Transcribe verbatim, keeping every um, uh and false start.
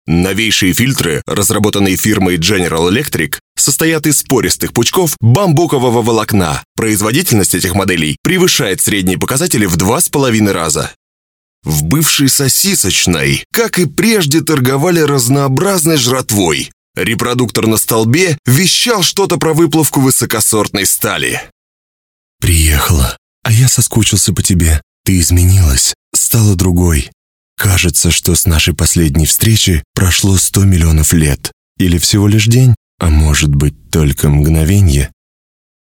Новейшие фильтры, разработанные фирмой General Electric, состоят из пористых пучков бамбукового волокна. Производительность этих моделей превышает средние показатели в два с половиной раза. В бывшей сосисочной, как и прежде, торговали разнообразной жратвой. Репродуктор на столбе вещал что-то про выплавку высокосортной стали. «Приехала, а я соскучился по тебе. Ты изменилась, стала другой. Кажется, что с нашей последней встречи прошло сто миллионов лет. Или всего лишь день, а может быть только мгновенье.